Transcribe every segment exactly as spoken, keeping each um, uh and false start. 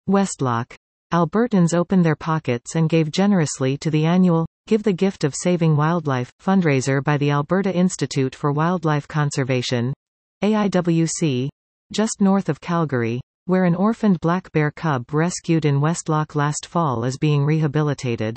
Westlock. Albertans opened their pockets and gave generously to the annual Give the Gift of Saving Wildlife fundraiser by the Alberta Institute for Wildlife Conservation, A I W C, just north of Calgary, where an orphaned black bear cub rescued in Westlock last fall is being rehabilitated.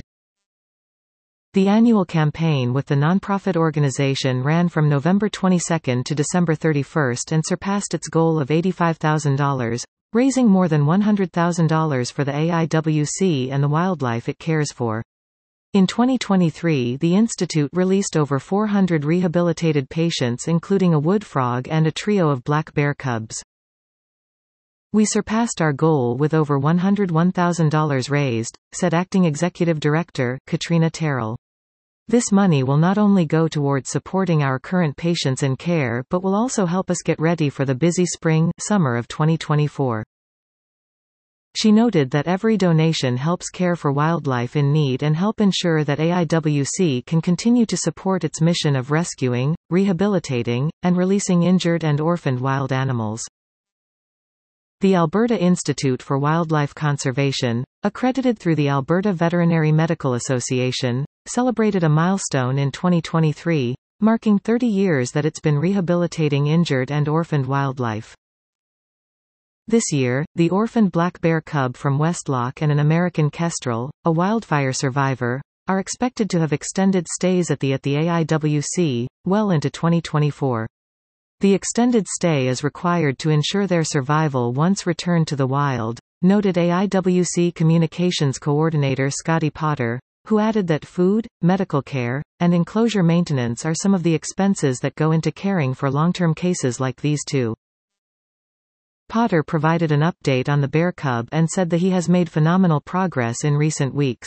The annual campaign with the nonprofit organization ran from November twenty-second to December thirty-first and surpassed its goal of eighty-five thousand dollars, raising more than one hundred thousand dollars for the A I W C and the wildlife it cares for. In twenty twenty-three, the Institute released over four hundred rehabilitated patients, including a wood frog and a trio of black bear cubs. We surpassed our goal with over one hundred one thousand dollars raised, said Acting Executive Director Katrina Terrell. This money will not only go towards supporting our current patients in care but will also help us get ready for the busy spring, summer of twenty twenty-four. She noted that every donation helps care for wildlife in need and help ensure that A I W C can continue to support its mission of rescuing, rehabilitating, and releasing injured and orphaned wild animals. The Alberta Institute for Wildlife Conservation, accredited through the Alberta Veterinary Medical Association, celebrated a milestone in twenty twenty-three, marking thirty years that it's been rehabilitating injured and orphaned wildlife. This year, the orphaned black bear cub from Westlock and an American kestrel, a wildfire survivor, are expected to have extended stays at the at the A I W C, well into twenty twenty-four. The extended stay is required to ensure their survival once returned to the wild, noted A I W C Communications Coordinator Scotty Potter, who added that food, medical care, and enclosure maintenance are some of the expenses that go into caring for long-term cases like these two. Potter provided an update on the bear cub and said that he has made phenomenal progress in recent weeks.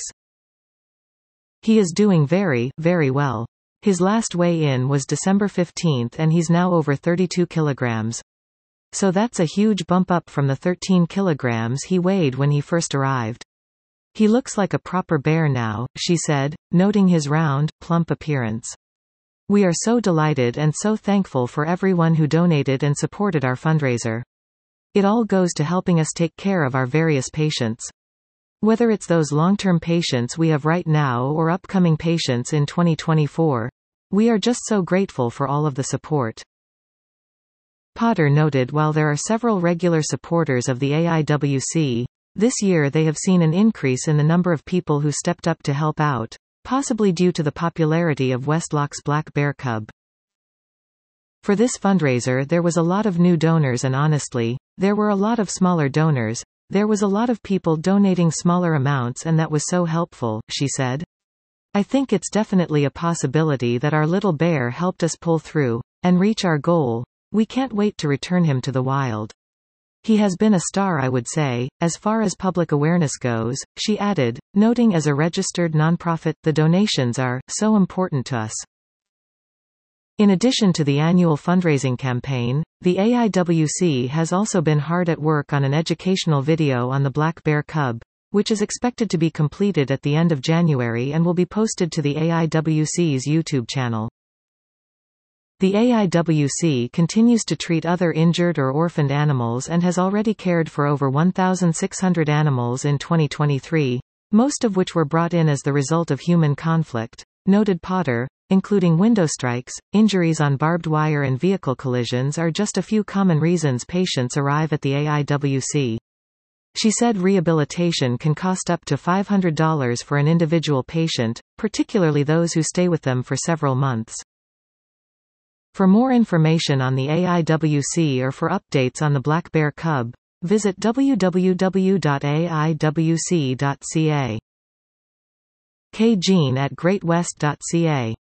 He is doing very, very well. His last weigh-in was December fifteenth and he's now over thirty-two kilograms. So that's a huge bump up from the thirteen kilograms he weighed when he first arrived. He looks like a proper bear now, she said, noting his round, plump appearance. We are so delighted and so thankful for everyone who donated and supported our fundraiser. It all goes to helping us take care of our various patients. Whether it's those long-term patients we have right now or upcoming patients in twenty twenty-four, we are just so grateful for all of the support. Potter noted while there are several regular supporters of the A I W C, this year they have seen an increase in the number of people who stepped up to help out, possibly due to the popularity of Westlock's black bear cub. For this fundraiser there was a lot of new donors and honestly, there were a lot of smaller donors. There was a lot of people donating smaller amounts and that was so helpful, she said. I think it's definitely a possibility that our little bear helped us pull through and reach our goal. We can't wait to return him to the wild. He has been a star, I would say, as far as public awareness goes, she added, noting as a registered nonprofit, the donations are so important to us. In addition to the annual fundraising campaign, the A I W C has also been hard at work on an educational video on the black bear cub, which is expected to be completed at the end of January and will be posted to the A I W C's YouTube channel. The A I W C continues to treat other injured or orphaned animals and has already cared for over one thousand six hundred animals in twenty twenty-three, most of which were brought in as the result of human conflict, noted Potter, including window strikes, injuries on barbed wire and vehicle collisions are just a few common reasons patients arrive at the A I W C. She said rehabilitation can cost up to five hundred dollars for an individual patient, particularly those who stay with them for several months. For more information on the A I W C or for updates on the black bear cub, visit w w w dot a i w c dot c a. K Jean at great west dot c a